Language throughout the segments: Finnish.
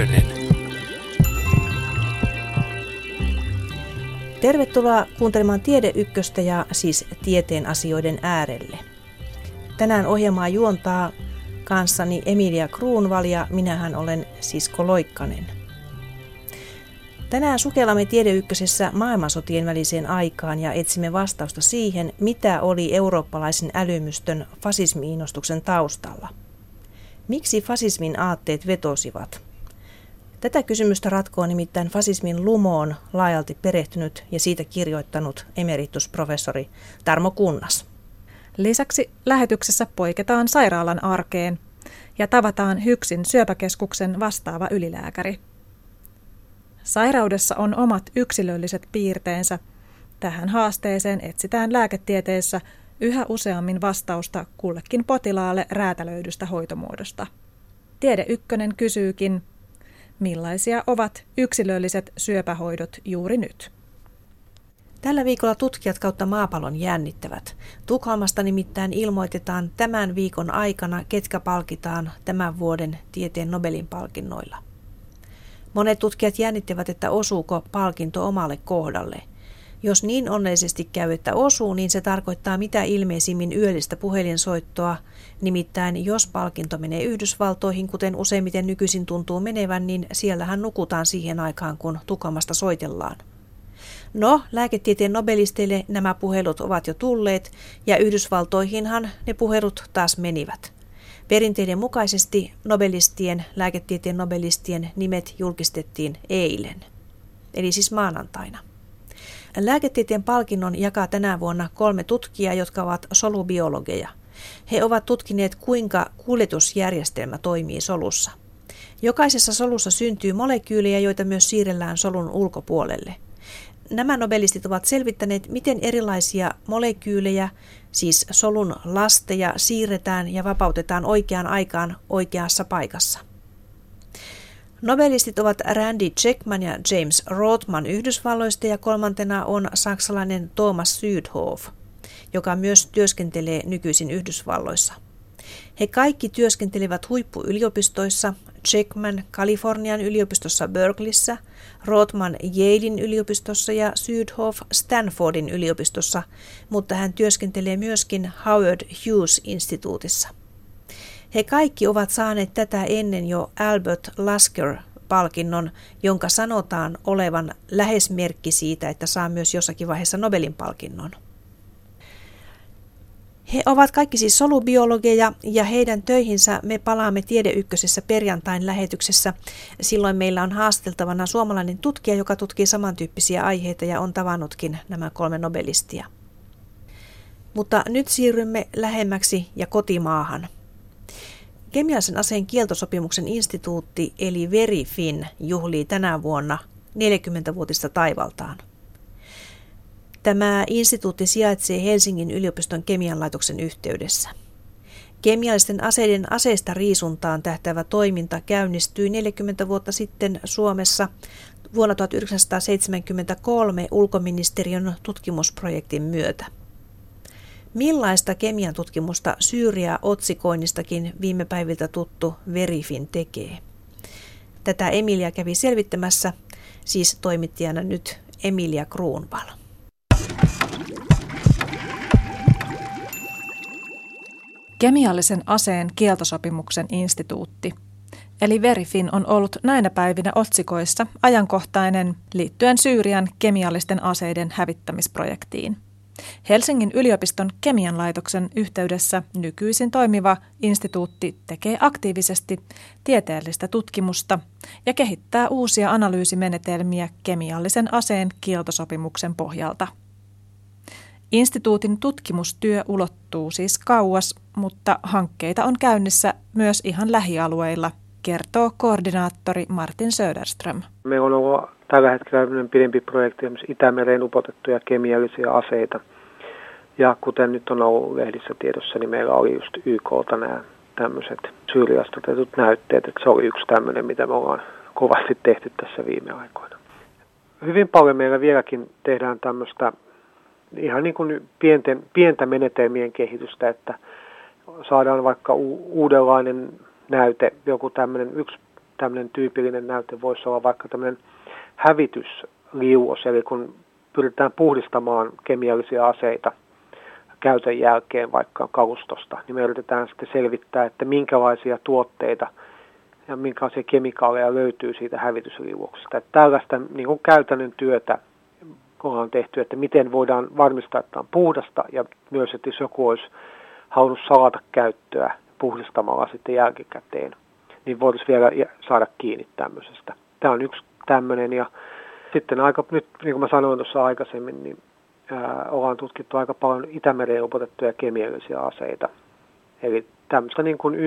Väyrynen. Tervetuloa kuuntelemaan Tiede Ykköstä ja siis tieteen asioiden äärelle. Tänään ohjelmaa juontaa kanssani Emilia Kruunval ja minähän olen Sisko Loikkanen. Tänään sukellamme Tiede Ykkösessä maailmansotien väliseen aikaan ja etsimme vastausta siihen, mitä oli eurooppalaisen älymystön fasismi-innostuksen taustalla. Miksi fasismin aatteet vetosivat? Tätä kysymystä ratkoo nimittäin fasismin lumoon laajalti perehtynyt ja siitä kirjoittanut emeritusprofessori Tarmo Kunnas. Lisäksi lähetyksessä poiketaan sairaalan arkeen ja tavataan HYKSin syöpäkeskuksen vastaava ylilääkäri. Sairaudessa on omat yksilölliset piirteensä. Tähän haasteeseen etsitään lääketieteessä yhä useammin vastausta kullekin potilaalle räätälöidystä hoitomuodosta. Tiede Ykkönen kysyykin, millaisia ovat yksilölliset syöpähoidot juuri nyt? Tällä viikolla tutkijat kautta maapallon jännittävät. Tukholmasta nimittäin ilmoitetaan tämän viikon aikana, ketkä palkitaan tämän vuoden tieteen Nobelin palkinnoilla. Monet tutkijat jännittävät, että osuuko palkinto omalle kohdalle. Jos niin onnellisesti käy, että osuu, niin se tarkoittaa mitä ilmeisimmin yöllistä puhelinsoittoa. Nimittäin jos palkinto menee Yhdysvaltoihin, kuten useimmiten nykyisin tuntuu menevän, niin siellähän nukutaan siihen aikaan, kun Tukholmasta soitellaan. No, lääketieteen nobelisteille nämä puhelut ovat jo tulleet, ja Yhdysvaltoihinhan ne puhelut taas menivät. Perinteiden mukaisesti lääketieteen nobelistien nimet julkistettiin eilen, eli siis maanantaina. Lääketieteen palkinnon jakaa tänä vuonna 3 tutkijaa, jotka ovat solubiologeja. He ovat tutkineet, kuinka kuljetusjärjestelmä toimii solussa. Jokaisessa solussa syntyy molekyylejä, joita myös siirrellään solun ulkopuolelle. Nämä nobelistit ovat selvittäneet, miten erilaisia molekyylejä, siis solun lasteja, siirretään ja vapautetaan oikeaan aikaan oikeassa paikassa. Nobelistit ovat Randy Checkman ja James Rothman Yhdysvalloista ja kolmantena on saksalainen Thomas Südhof, joka myös työskentelee nykyisin Yhdysvalloissa. He kaikki työskentelevät huippuyliopistoissa, Checkman Kalifornian yliopistossa Berkeleyssä, Rothman Yalein yliopistossa ja Südhof Stanfordin yliopistossa, mutta hän työskentelee myöskin Howard Hughes-instituutissa. He kaikki ovat saaneet tätä ennen jo Albert Lasker-palkinnon, jonka sanotaan olevan lähes merkki siitä, että saa myös jossakin vaiheessa Nobelin palkinnon. He ovat kaikki siis solubiologeja ja heidän töihinsä me palaamme Tiede Ykkösessä perjantain lähetyksessä. Silloin meillä on haasteltavana suomalainen tutkija, joka tutkii samantyyppisiä aiheita ja on tavannutkin nämä 3 nobelistia. Mutta nyt siirrymme lähemmäksi ja kotimaahan. Kemiallisen aseen kieltosopimuksen instituutti eli Verifin juhlii tänä vuonna 40-vuotista taivaltaan. Tämä instituutti sijaitsee Helsingin yliopiston kemian laitoksen yhteydessä. Kemiallisten aseiden aseista riisuntaan tähtäävä toiminta käynnistyi 40 vuotta sitten Suomessa vuonna 1973 ulkoministeriön tutkimusprojektin myötä. Millaista kemian tutkimusta Syyria-otsikoinnistakin viime päiviltä tuttu Verifin tekee? Tätä Emilia kävi selvittämässä, siis toimittajana nyt Emilia Kruunval. Kemiallisen aseen kieltosopimuksen instituutti, eli Verifin, on ollut näinä päivinä otsikoissa ajankohtainen liittyen Syyrian kemiallisten aseiden hävittämisprojektiin. Helsingin yliopiston kemian laitoksen yhteydessä nykyisin toimiva instituutti tekee aktiivisesti tieteellistä tutkimusta ja kehittää uusia analyysimenetelmiä kemiallisen aseen kieltosopimuksen pohjalta. Instituutin tutkimustyö ulottuu siis kauas, mutta hankkeita on käynnissä myös ihan lähialueilla, kertoo koordinaattori Martin Söderström. Meillä on ollut tällä hetkellä pidempi projekti Itämereen upotettuja kemiallisia aseita. Ja kuten nyt on ollut lehdissä tiedossa, niin meillä oli just YK:lta nämä tämmöiset Syyriasta otetut näytteet. Että se oli yksi tämmöinen, mitä me ollaan kovasti tehty tässä viime aikoina. Hyvin paljon meillä vieläkin tehdään tämmöistä ihan niin kuin pientä menetelmien kehitystä, että saadaan vaikka uudenlainen näyte, joku tämmöinen yksi tämmöinen tyypillinen näyte voisi olla vaikka tämmöinen hävitysliuos, eli kun pyritään puhdistamaan kemiallisia aseita käytön jälkeen vaikka kalustosta, niin me yritetään sitten selvittää, että minkälaisia tuotteita ja minkälaisia kemikaaleja löytyy siitä hävitysliuoksesta. Että tällaista niin kuin käytännön työtä ollaan tehty, että miten voidaan varmistaa, että on puhdasta ja myös, että jos joku olisi halunnut salata käyttöä puhdistamalla sitten jälkikäteen, niin voitaisiin vielä saada kiinni tämmöisestä. Tämä on yksi tämmöinen ja sitten nyt, niin kuin mä sanoin tuossa aikaisemmin, niin ollaan tutkittu aika paljon Itämereen upotettuja kemiallisia aseita. Eli tämmöistä niin kuin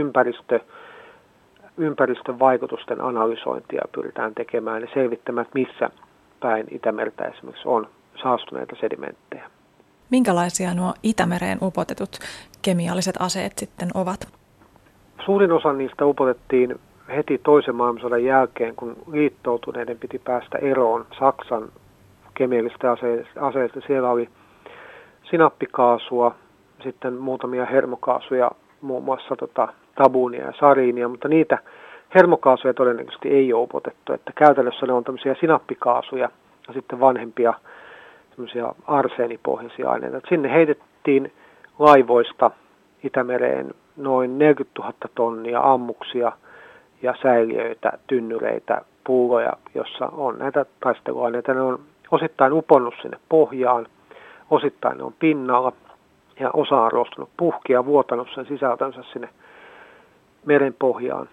ympäristön vaikutusten analysointia pyritään tekemään ja selvittämään, missä päin Itämertä esimerkiksi on saastuneita sedimenttejä. Minkälaisia nuo Itämereen upotetut kemialliset aseet sitten ovat? Suurin osa niistä upotettiin heti toisen maailmansodan jälkeen, kun liittoutuneiden piti päästä eroon Saksan kemiallisista aseista. Siellä oli sinappikaasua, sitten muutamia hermokaasuja, muun muassa tabuunia ja sariinia, mutta niitä hermokaasuja todennäköisesti ei ole upotettu. Että käytännössä ne on tämmöisiä sinappikaasuja ja sitten vanhempia tämmöisiä arseenipohjaisia aineita. Sinne heitettiin laivoista Itämereen noin 40 000 tonnia ammuksia ja säiliöitä, tynnyreitä, pulloja, jossa on näitä taisteluaineita. Ne on osittain uponnut sinne pohjaan, osittain ne on pinnalla ja osa on roostunut puhki ja vuotanut sen sisältönsä sinne meren pohjaan.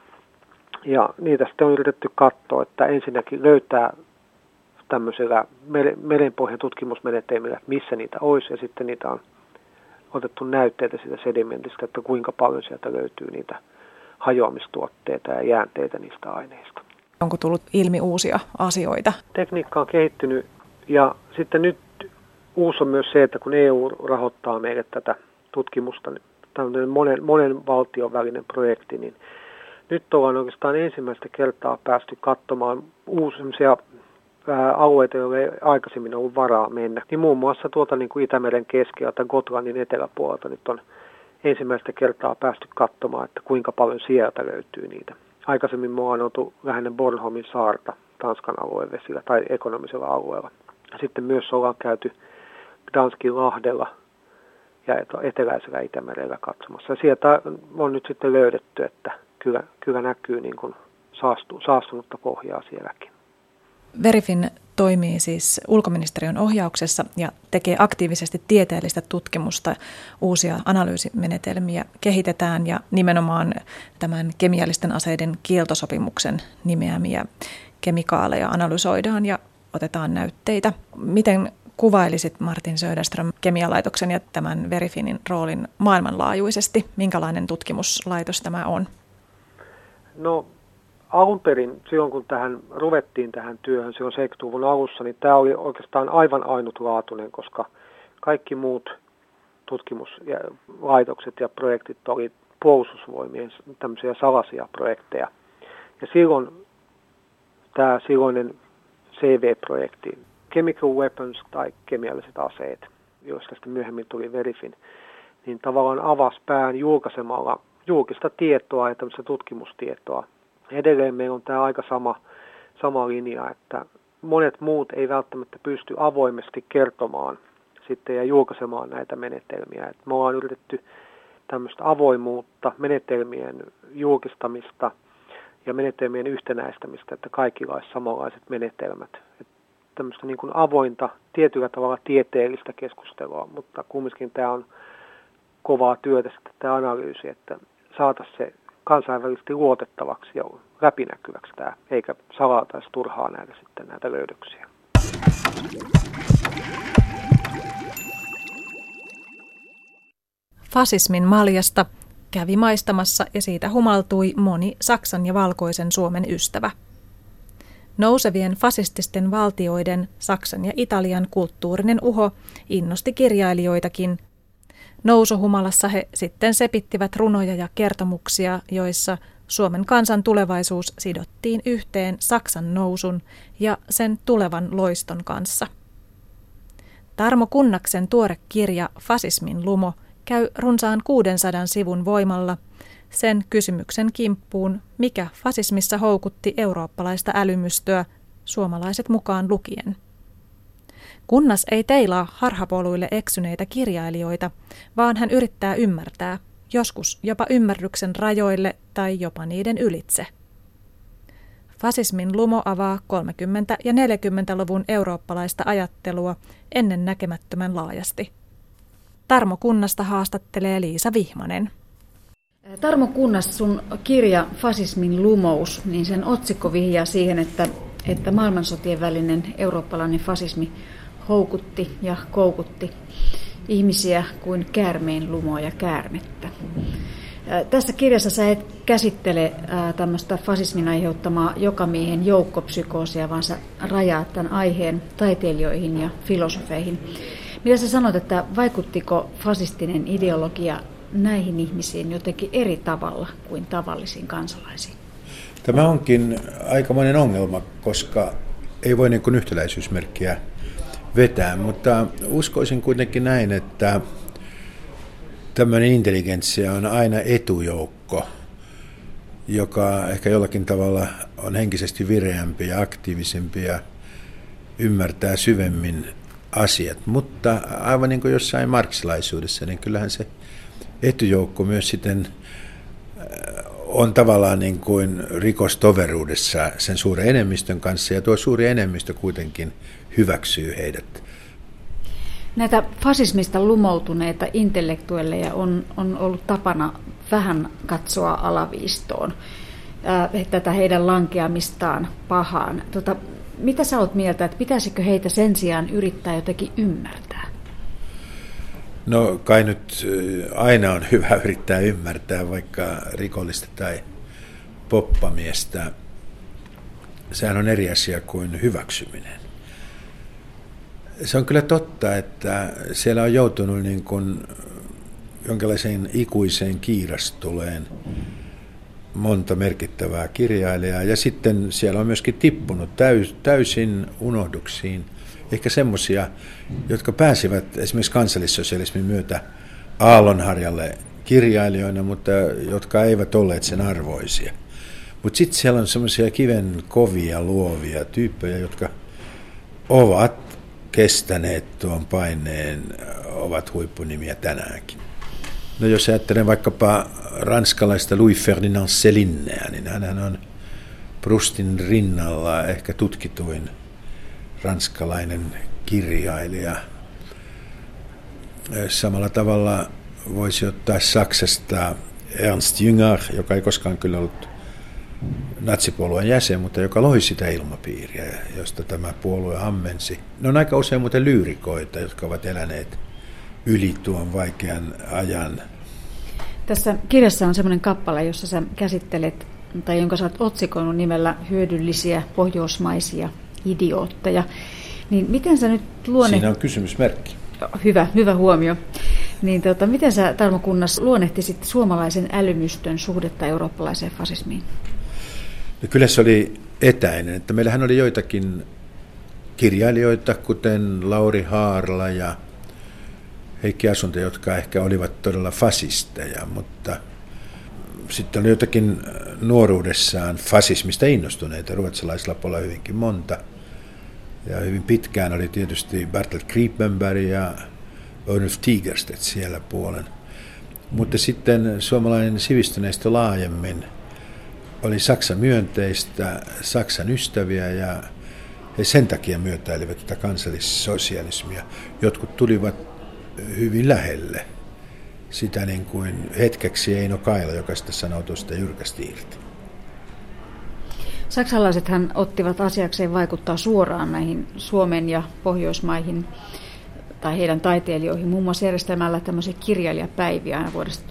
Ja niitä sitten on yritetty katsoa, että ensinnäkin löytää tämmöisellä merenpohjan tutkimusmenetelmillä, missä niitä olisi, ja sitten niitä on otettu näytteitä siitä sedimentistä, että kuinka paljon sieltä löytyy niitä hajoamistuotteita ja jäänteitä niistä aineista. Onko tullut ilmi uusia asioita? Tekniikka on kehittynyt ja sitten nyt uusi on myös se, että kun EU rahoittaa meille tätä tutkimusta, tämmöinen monen valtion välinen projekti, niin nyt ollaan oikeastaan ensimmäistä kertaa päästy katsomaan uusia alueita, joille ei aikaisemmin ollut varaa mennä. Niin muun muassa tuolta niin kuin Itämeren keskeltä Gotlannin eteläpuolelta nyt on ensimmäistä kertaa päästy katsomaan, että kuinka paljon sieltä löytyy niitä. Aikaisemmin me ollaan oltu lähinnä Bornholmin saarta Tanskan aluevesillä tai ekonomisella alueella. Sitten myös ollaan käyty Gdanskin lahdella ja eteläisellä Itämerellä katsomassa. Ja sieltä on nyt sitten löydetty, että kyllä näkyy niin kuin saastunutta pohjaa sielläkin. Verifin toimii siis ulkoministeriön ohjauksessa ja tekee aktiivisesti tieteellistä tutkimusta. Uusia analyysimenetelmiä kehitetään ja nimenomaan tämän kemiallisten aseiden kieltosopimuksen nimeämiä kemikaaleja analysoidaan ja otetaan näytteitä. Miten kuvailisit, Martin Söderström, kemialaitoksen ja tämän Verifinin roolin maailmanlaajuisesti? Minkälainen tutkimuslaitos tämä on? No alun perin, silloin kun ruvettiin tähän työhön silloin 70-luvun alussa, niin tämä oli oikeastaan aivan ainutlaatuinen, koska kaikki muut tutkimuslaitokset ja projektit oli puolustusvoimien tämmöisiä salaisia projekteja. Ja silloin tämä silloinen CV-projekti, Chemical Weapons tai kemialliset aseet, joista sitten myöhemmin tuli Verifin, niin tavallaan avasi pään julkaisemalla julkista tietoa ja tämmöistä tutkimustietoa. Edelleen meillä on tämä aika sama linja, että monet muut ei välttämättä pysty avoimesti kertomaan sitten ja julkaisemaan näitä menetelmiä. Et me ollaan yritetty tämmöistä avoimuutta, menetelmien julkistamista ja menetelmien yhtenäistämistä, että kaikilla olisi samanlaiset menetelmät. Et tämmöistä niin kuin avointa, tietyllä tavalla tieteellistä keskustelua, mutta kumminkin tämä on kovaa työtä sitten tämä analyysi, että saataisiin se kansainvälisesti luotettavaksi ja läpinäkyväksi tämä, eikä salataisi turhaan näitä löydöksiä. Fasismin maljasta kävi maistamassa ja siitä humaltui moni Saksan ja valkoisen Suomen ystävä. Nousevien fasististen valtioiden, Saksan ja Italian kulttuurinen uho innosti kirjailijoitakin. Nousuhumalassa he sitten sepittivät runoja ja kertomuksia, joissa Suomen kansan tulevaisuus sidottiin yhteen Saksan nousun ja sen tulevan loiston kanssa. Tarmo Kunnaksen tuore kirja Fasismin lumo käy runsaan 600 sivun voimalla. sen kysymyksen kimppuun, mikä fasismissa houkutti eurooppalaista älymystöä, suomalaiset mukaan lukien. Kunnas ei teilaa harhapoluille eksyneitä kirjailijoita, vaan hän yrittää ymmärtää, joskus jopa ymmärryksen rajoille tai jopa niiden ylitse. Fasismin lumo avaa 30- ja 40-luvun eurooppalaista ajattelua ennen näkemättömän laajasti. Tarmo Kunnasta haastattelee Liisa Vihmanen. Tarmo Kunnas, sun kirja Fasismin lumous, niin sen otsikko vihjaa siihen, että maailmansotien välinen eurooppalainen fasismi houkutti ja koukutti ihmisiä kuin käärmeen lumoa ja käärmettä. Tässä kirjassa sä et käsittele tämmöistä fasismin aiheuttamaa jokamiehen joukkopsykoosia, vaan sä rajaat tämän aiheen taiteilijoihin ja filosofeihin. Mitä sä sanot, että vaikuttiko fasistinen ideologia näihin ihmisiin jotenkin eri tavalla kuin tavallisiin kansalaisiin? Tämä onkin aikamoinen ongelma, koska ei voi niin kuin yhtäläisyysmerkkiä vetää, mutta uskoisin kuitenkin näin, että tämmöinen intelligentsia on aina etujoukko, joka ehkä jollakin tavalla on henkisesti vireämpi ja aktiivisempi ja ymmärtää syvemmin asiat. Mutta aivan niin kuin jossain marksilaisuudessa, niin kyllähän se etujoukko myös sitten on tavallaan niin kuin rikostoveruudessa sen suuren enemmistön kanssa, ja tuo suuri enemmistö kuitenkin hyväksyy heidät. Näitä fasismista lumoutuneita intellektuelleja on ollut tapana vähän katsoa alaviistoon, tätä heidän lankeamistaan pahaan. Mitä sä oot mieltä, että pitäisikö heitä sen sijaan yrittää jotenkin ymmärtää? No kai nyt aina on hyvä yrittää ymmärtää vaikka rikollista tai poppamiestä. Sehän on eri asia kuin hyväksyminen. Se on kyllä totta, että siellä on joutunut niin kuin jonkinlaiseen ikuiseen kiirastuleen monta merkittävää kirjailijaa, ja sitten siellä on myöskin tippunut täysin unohduksiin ehkä semmoisia, jotka pääsivät esimerkiksi kansallissosialismin myötä aallonharjalle kirjailijoina, mutta jotka eivät olleet sen arvoisia. Mutta sitten siellä on semmoisia kiven kovia, luovia tyyppejä, jotka ovat kestäneet tuon paineen, ovat huippunimiä tänäänkin. No jos ajattelen vaikkapa ranskalaista Louis Ferdinand Célineä, niin hän on Proustin rinnalla ehkä tutkituin ranskalainen kirjailija. Samalla tavalla voisi ottaa Saksasta Ernst Jünger, joka ei koskaan kyllä ollut natsipuolueen jäsen, mutta joka loi sitä ilmapiiriä, josta tämä puolue ammensi. Ne on aika usein muuten lyyrikoita, jotka ovat eläneet yli tuon vaikean ajan. Tässä kirjassa on semmoinen kappale, jossa sä käsittelet, tai jonka sä oot otsikoinut nimellä hyödyllisiä pohjoismaisia idiootteja. Niin miten sä nyt Siinä on kysymysmerkki. Hyvä huomio. Niin miten sä, Tarmo Kunnas, luonnehtisit suomalaisen älymystön suhdetta eurooppalaiseen fasismiin? No kyllä se oli etäinen. Että meillähän oli joitakin kirjailijoita, kuten Lauri Haarla ja Heikki Asunto, jotka ehkä olivat todella fasisteja, mutta sitten oli jotakin nuoruudessaan fasismista innostuneita, ruotsalaisilla puolella hyvinkin monta. Ja hyvin pitkään oli tietysti Bertolt Kiepenberg ja Ernst Tigerstedt siellä puolen. Mutta sitten suomalainen sivistyneistö laajemmin oli Saksan myönteistä, Saksan ystäviä, ja he sen takia myötäilivät tätä kansallissosialismia. Jotkut tulivat hyvin lähelle sitä niin kuin hetkeksi Eino Kaila, joka sitten sanoutui sitä jyrkästi irti. Saksalaisethan ottivat asiakseen vaikuttaa suoraan näihin Suomen ja Pohjoismaihin tai heidän taiteilijoihin, muun muassa järjestämällä tämmöisiä kirjailijapäiviä aina vuodesta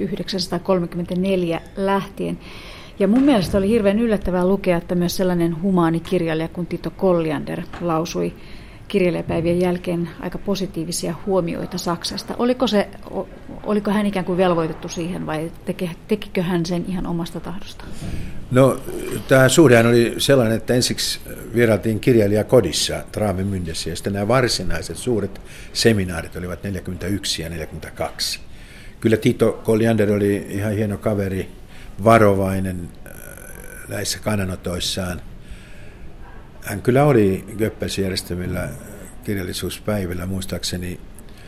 1934 lähtien. Ja mun mielestä oli hirveän yllättävää lukea, että myös sellainen humaani kirjailija kuin Tito Colliander lausui kirjailijapäivien jälkeen aika positiivisia huomioita Saksasta. Oliko hän ikään kuin velvoitettu siihen vai tekikö hän sen ihan omasta tahdostaan? No, tämä suhdehan oli sellainen, että ensiksi vierailtiin kirjailijakodissa Travemündessä, ja sitten nämä varsinaiset suuret seminaarit olivat 41 ja 42. Kyllä Tito Colliander oli ihan hieno kaveri, varovainen näissä kannanotoissaan. Hän kyllä oli Goebbelsin järjestämillä kirjallisuuspäivillä muistaakseni,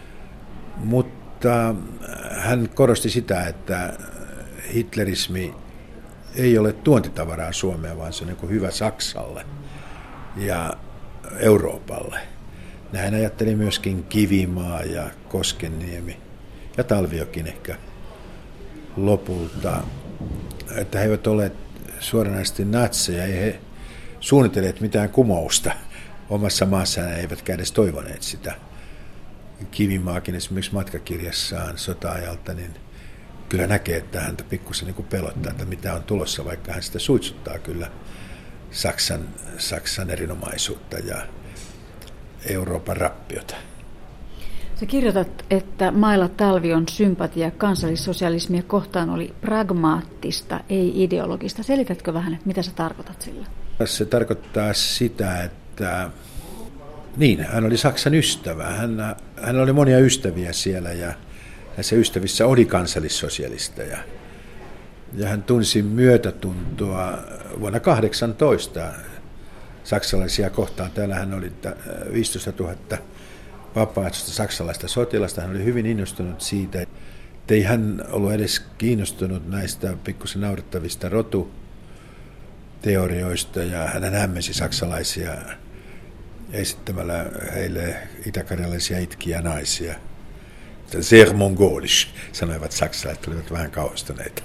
mutta hän korosti sitä, että hitlerismi ei ole tuontitavaraa Suomeen, vaan se on niin kuin hyvä Saksalle ja Euroopalle. Näin ajatteli myöskin Kivimaa ja Koskenniemi ja Talviokin ehkä lopulta, että he eivät ole suoranaisesti natseja, ei he suunnitelleet mitään kumousta omassa maassaan, eivätkä edes toivoneet sitä. Kivimaakin esimerkiksi matkakirjassaan sota-ajalta, niin kyllä näkee, että häntä pikkusen niin kuin pelottaa, että mitä on tulossa, vaikka hän sitä suitsuttaa kyllä Saksan erinomaisuutta ja Euroopan rappiota. Sä kirjoitat, että Maila Talvion sympatia kansallissosialismia kohtaan oli pragmaattista, ei ideologista. Selitätkö vähän, että mitä sä tarkoitat sillä? Se tarkoittaa sitä, että niin, hän oli Saksan ystävä. Hänellä oli monia ystäviä siellä ja näissä ystävissä oli kansallissosialisteja. Ja hän tunsi myötätuntoa vuonna 18 saksalaisia kohtaan. Täällähän oli 15 000 vapaaehtoista saksalaista sotilasta. Hän oli hyvin innostunut siitä, että ei hän ollut edes kiinnostunut näistä pikkusen naurettavista rotuteorioista, ja hän hämmensi saksalaisia esittämällä heille itäkarjalaisia itkiä naisia. Sehr mongolisch, sanoivat saksalaiset, olivat vähän kauhistuneita.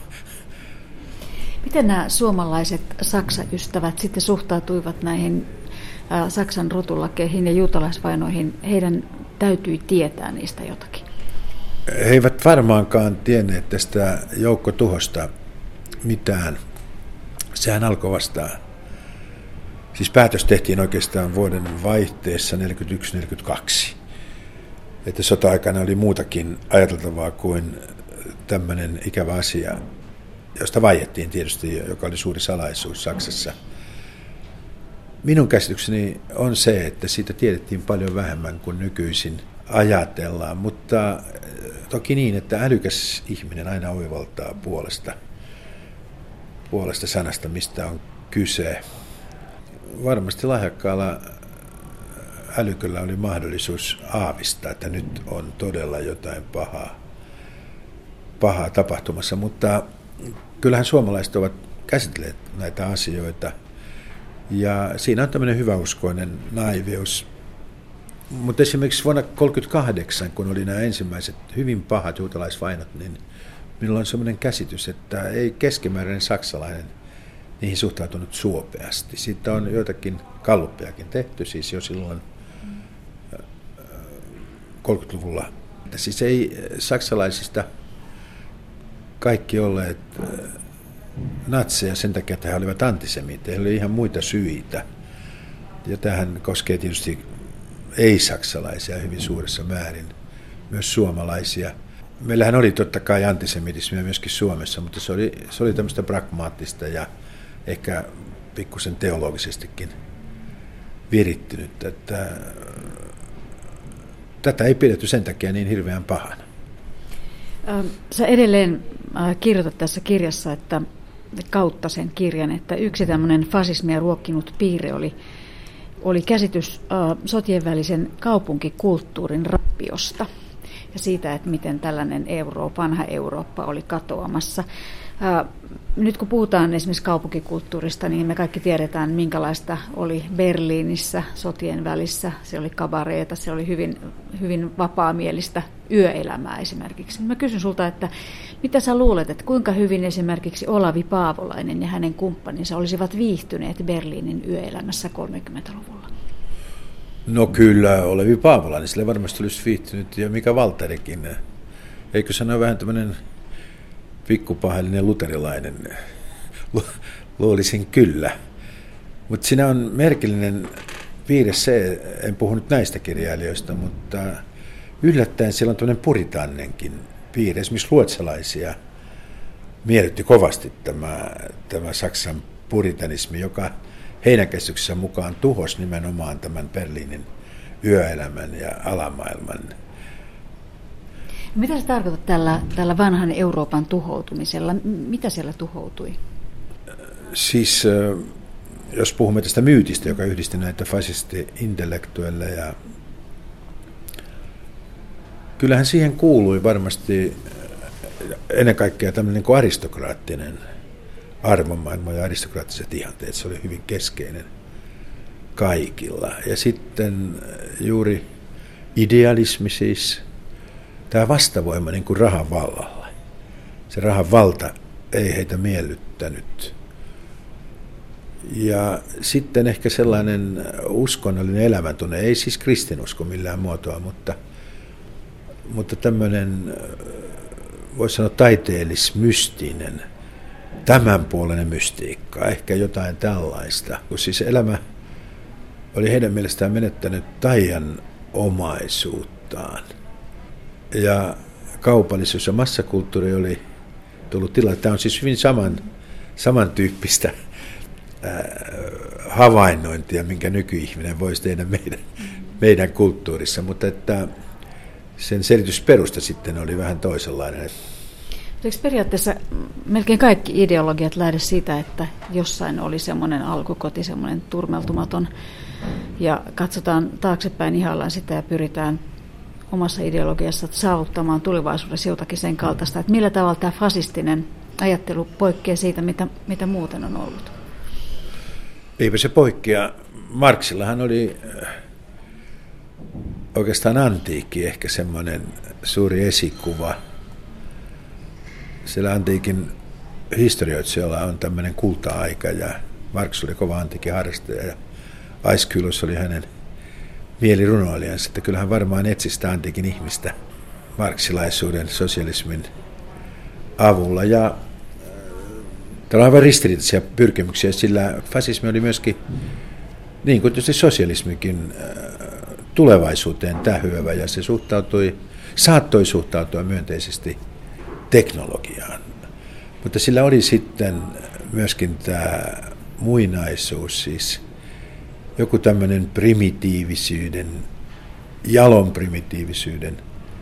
Miten nämä suomalaiset Saksa-ystävät sitten suhtautuivat näihin Saksan rotulakeihin ja juutalaisvainoihin? Heidän täytyi tietää niistä jotakin. He eivät varmaankaan tienneet tästä joukkotuhosta mitään. Sehän alkoi vastaan. Siis päätös tehtiin oikeastaan vuoden vaihteessa 1941-1942. Että sota-aikana oli muutakin ajateltavaa kuin tämmöinen ikävä asia, josta vaiettiin tietysti, joka oli suuri salaisuus Saksassa. Minun käsitykseni on se, että siitä tiedettiin paljon vähemmän kuin nykyisin ajatellaan, mutta toki niin, että älykäs ihminen aina oivaltaa puolesta sanasta, mistä on kyse. Varmasti lahjakkaalla älyköllä oli mahdollisuus aavistaa, että nyt on todella jotain pahaa tapahtumassa, mutta kyllähän suomalaiset ovat käsitelleet näitä asioita, ja siinä on tämmöinen hyväuskoinen naivius. Mutta esimerkiksi vuonna 1938, kun oli nämä ensimmäiset hyvin pahat juutalaisvainot, niin minulla on semmoinen käsitys, että ei keskimääräinen saksalainen niihin suhtautunut suopeasti. Siitä on joitakin galluppejakin tehty, siis jo silloin 30-luvulla. Siis ei saksalaisista kaikki olleet natseja sen takia, että he olivat antisemiitteja. Heillä oli ihan muita syitä. Ja tämähän koskee tietysti ei-saksalaisia hyvin suuressa määrin, myös suomalaisia. Meillähän oli totta kai antisemitismiä myöskin Suomessa, mutta se oli tämmöistä pragmaattista ja ehkä pikkusen teologisestikin virittynyt. Että tätä ei pidetty sen takia niin hirveän pahana. Sä edelleen kirjoitat tässä kirjassa, että kautta sen kirjan, että yksi tämmöinen fasismia ruokkinut piirre oli käsitys sotien kaupunkikulttuurin rappiosta ja siitä, että miten tällainen vanha Eurooppa oli katoamassa. Nyt kun puhutaan esimerkiksi kaupunkikulttuurista, niin me kaikki tiedetään, minkälaista oli Berliinissä sotien välissä. Se oli kabareeta, se oli hyvin, hyvin vapaamielistä yöelämää esimerkiksi. Mä kysyn sulta, että mitä sä luulet, että kuinka hyvin esimerkiksi Olavi Paavolainen ja hänen kumppaninsa olisivat viihtyneet Berliinin yöelämässä 30-luvulla? No kyllä, Olavi Paavolainen sille varmasti olisi viihtynyt, ja Mika Walterikin. Eikö sanoa vähän tämmöinen pikkupahallinen luterilainen? Luulisin kyllä. Mutta siinä on merkillinen piirre se, en puhu nyt näistä kirjailijoista, mutta yllättäen siellä on tämmöinen puritannenkin piirre. Esimerkiksi ruotsalaisia miellytti kovasti tämä Saksan puritanismi, joka heidän käsityksensä mukaan tuhosi nimenomaan tämän Berliinin yöelämän ja alamaailman. Mitä se tarkoittaa tällä vanhan Euroopan tuhoutumisella? Mitä siellä tuhoutui? Siis jos puhumme tästä myytistä, joka yhdisti näitä fasisti-intellektuelleja, kyllähän siihen kuului varmasti ennen kaikkea tämmöinen niin aristokraattinen arvomaailma ja aristokraattiset ihanteet. Se oli hyvin keskeinen kaikilla. Ja sitten juuri idealismi siis, tämä vastavoima niin kuin rahan vallalla. Se rahan valta ei heitä miellyttänyt. Ja sitten ehkä sellainen uskonnollinen elämäntunne, ei siis kristinusko millään muotoa, mutta tämmöinen, voisi sanoa taiteellis-mystinen, tämänpuoleinen mystiikka, ehkä jotain tällaista. Kun siis elämä oli heidän mielestään menettänyt taian omaisuuttaan. Ja kaupallisuus ja massakulttuuri oli tullut tilalle. Tämä on siis hyvin samantyyppistä havainnointia, minkä nykyihminen voisi tehdä meidän kulttuurissa, mutta että sen selitysperusta sitten oli vähän toisenlainen. Eikö periaatteessa melkein kaikki ideologiat lähde siitä, että jossain oli semmoinen alkukoti, semmoinen turmeltumaton, ja katsotaan taaksepäin, ihaillaan sitä ja pyritään omassa ideologiassa saavuttamaan tulevaisuudessa jotakin sen kaltaista, että millä tavalla tämä fasistinen ajattelu poikkeaa siitä, mitä muuten on ollut? Eipä se poikkea. Marxillahan oli oikeastaan antiikki ehkä semmoinen suuri esikuva. Siellä antiikin historioitsijalla on tämmöinen kulta-aika ja Marx oli kova antiikin harrastaja ja Aeschylus oli hänen mielirunoilijansa, että kyllähän varmaan etsi sitä antiikin ihmistä marxilaisuuden, sosialismin avulla. Ja täällä on aivan ristiriitaisia pyrkimyksiä, sillä fasismi oli myöskin, niin kuin tietysti sosialismikin, tulevaisuuteen tähyävä ja se saattoi suhtautua myönteisesti teknologiaan. Mutta sillä oli sitten myöskin tämä muinaisuus, siis joku tämmöinen primitiivisyyden, jalon primitiivisyyden,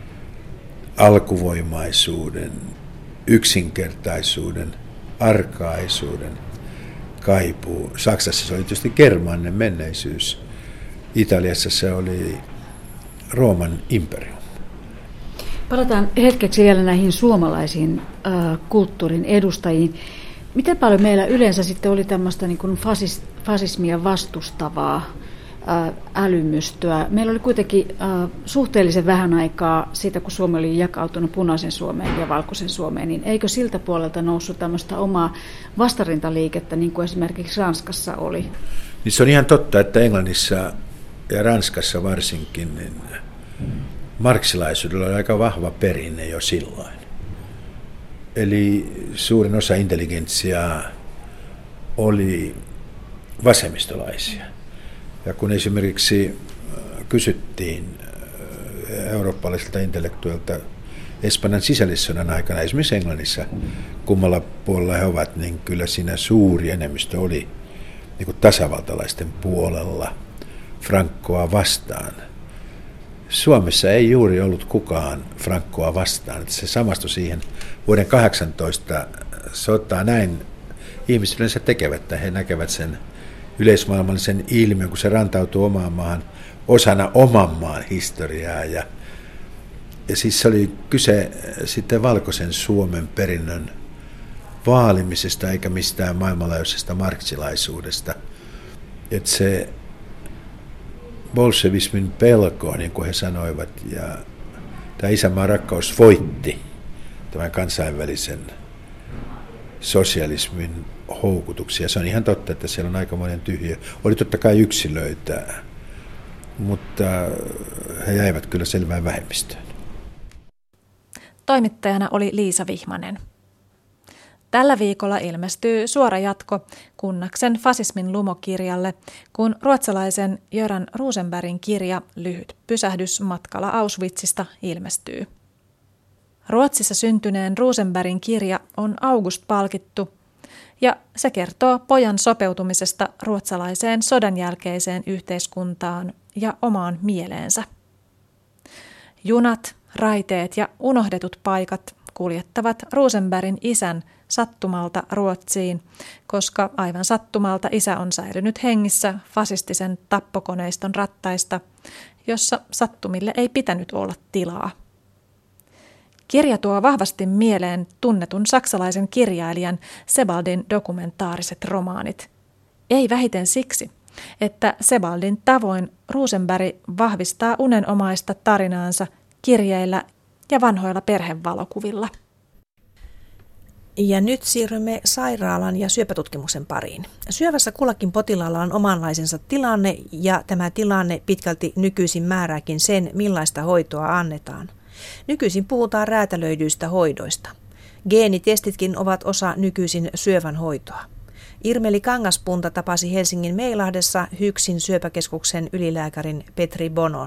alkuvoimaisuuden, yksinkertaisuuden, arkaisuuden kaipuu. Saksassa se oli tietysti germaaninen menneisyys. Italiassa se oli Rooman imperium. Palataan hetkeksi vielä näihin suomalaisiin kulttuurin edustajiin. Miten paljon meillä yleensä sitten oli tämmöistä niin kuin fasismia vastustavaa älymystöä? Meillä oli kuitenkin suhteellisen vähän aikaa siitä, kun Suomi oli jakautunut punaisen Suomeen ja valkoisen Suomeen, niin eikö siltä puolelta noussut tämmöistä omaa vastarintaliikettä, niin kuin esimerkiksi Ranskassa oli? Niin se on ihan totta, että Englannissa ja Ranskassa varsinkin niin marxilaisuudella oli aika vahva perinne jo silloin. Eli suurin osa intelligentsiaa oli vasemmistolaisia. Ja kun esimerkiksi kysyttiin eurooppalaisilta intellektuilta Espanjan sisällissodan aikana, esimerkiksi Englannissa, kummalla puolella he ovat, niin kyllä siinä suuri enemmistö oli niin kuin tasavaltalaisten puolella Francoa vastaan. Suomessa ei juuri ollut kukaan Francoa vastaan. Että se samastui siihen vuoden 18 sotaa. Näin ihmiset yleensä tekevät, että he näkevät sen yleismaailmallisen ilmiön, kun se rantautuu omaan maahan osana oman maan historiaa. Ja siis se oli kyse sitten valkoisen Suomen perinnön vaalimisesta eikä mistään maailmanlaajuisesta marksilaisuudesta. Että se bolshevismin pelko, niin kuin he sanoivat, ja tämä isänmaan rakkaus voitti tämän kansainvälisen sosialismin houkutuksia. Se on ihan totta, että siellä on aikamoinen tyhjö. Oli totta kai yksilöitä, mutta he jäivät kyllä selvään vähemmistöön. Toimittajana oli Liisa Vihmanen. Tällä viikolla ilmestyy suora jatko Kunnaksen fasismin lumokirjalle, kun ruotsalaisen Göran Rosenbergin kirja Lyhyt pysähdys matkalla Auschwitzista ilmestyy. Ruotsissa syntyneen Rosenbergin kirja on August-palkittu, ja se kertoo pojan sopeutumisesta ruotsalaiseen sodan jälkeiseen yhteiskuntaan ja omaan mieleensä. Junat, Raiteet ja unohdetut paikat kuljettavat Rosenbergin isän sattumalta Ruotsiin, koska aivan sattumalta isä on säilynyt hengissä fasistisen tappokoneiston rattaista, jossa sattumille ei pitänyt olla tilaa. Kirja tuo vahvasti mieleen tunnetun saksalaisen kirjailijan Sebaldin dokumentaariset romaanit. Ei vähiten siksi, että Sebaldin tavoin Rosenberg vahvistaa unenomaista tarinaansa kirjeillä ja vanhoilla perhevalokuvilla. Ja nyt siirrymme sairaalan ja syöpätutkimuksen pariin. Syövässä kullakin potilaalla on omanlaisensa tilanne ja tämä tilanne pitkälti nykyisin määrääkin sen, millaista hoitoa annetaan. Nykyisin puhutaan räätälöidyistä hoidoista. Geenitestitkin ovat osa nykyisin syövän hoitoa. Irmeli Kangaspunta tapasi Helsingin Meilahdessa HYKSin syöpäkeskuksen ylilääkärin Petri Bonon.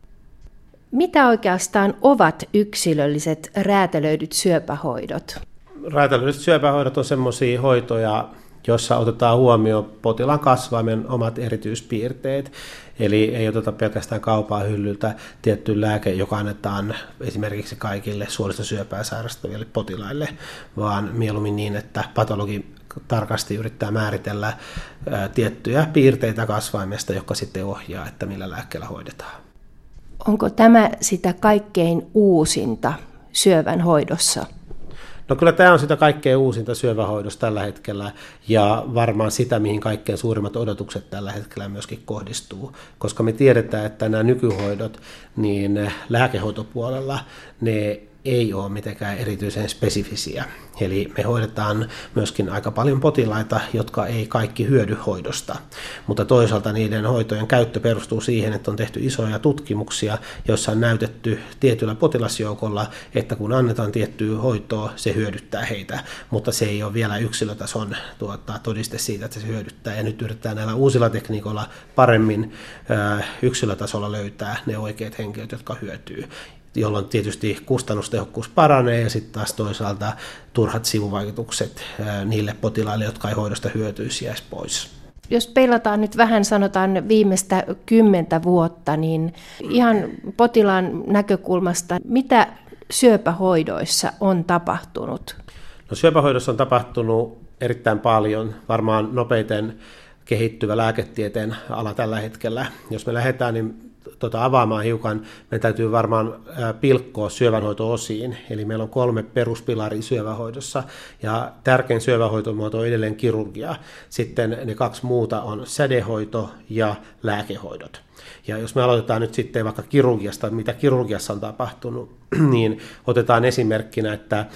Mitä oikeastaan ovat yksilölliset räätälöidyt syöpähoidot? Räätälöidyt syöpähoidot on sellaisia hoitoja, jossa otetaan huomioon potilaan kasvaimen omat erityispiirteet. Eli ei oteta pelkästään kaupan hyllyltä tietty lääke, joka annetaan esimerkiksi kaikille suolistosyöpää sairastaville potilaille, vaan mieluummin niin, että patologi tarkasti yrittää määritellä tiettyjä piirteitä kasvaimesta, jotka sitten ohjaa, että millä lääkkeellä hoidetaan. Onko tämä sitä kaikkein uusinta syövän hoidossa? No kyllä tämä on sitä kaikkein uusinta syövähoidossa tällä hetkellä ja varmaan sitä, mihin kaikkein suurimmat odotukset tällä hetkellä myöskin kohdistuu, koska me tiedetään, että nämä nykyhoidot, niin lääkehoitopuolella ne ei ole mitenkään erityisen spesifisiä. Eli me hoidetaan myöskin aika paljon potilaita, jotka ei kaikki hyödy hoidosta. Mutta toisaalta niiden hoitojen käyttö perustuu siihen, että on tehty isoja tutkimuksia, joissa on näytetty tietyllä potilasjoukolla, että kun annetaan tiettyä hoitoa, se hyödyttää heitä. Mutta se ei ole vielä yksilötason todiste siitä, että se hyödyttää. Ja nyt yritetään näillä uusilla tekniikoilla paremmin yksilötasolla löytää ne oikeat henkilöt, jotka hyötyy, jolloin tietysti kustannustehokkuus paranee ja sitten taas toisaalta turhat sivuvaikutukset niille potilaille, jotka ei hoidosta hyötyisi, jäisi pois. Jos peilataan nyt vähän, sanotaan viimeistä 10 vuotta, niin ihan potilaan näkökulmasta, mitä syöpähoidoissa on tapahtunut? No, syöpähoidossa on tapahtunut erittäin paljon, varmaan nopeiten kehittyvä lääketieteen ala tällä hetkellä. Jos me lähdetään niin avaamaan hiukan, me täytyy varmaan pilkkoa syövänhoito-osiin. Eli meillä on 3 peruspilaria syövähoidossa ja tärkein syövähoitomuoto on edelleen kirurgia. Sitten ne 2 muuta on sädehoito ja lääkehoidot. Ja jos me aloitetaan nyt sitten vaikka kirurgiasta, mitä kirurgiassa on tapahtunut, niin otetaan esimerkkinä, että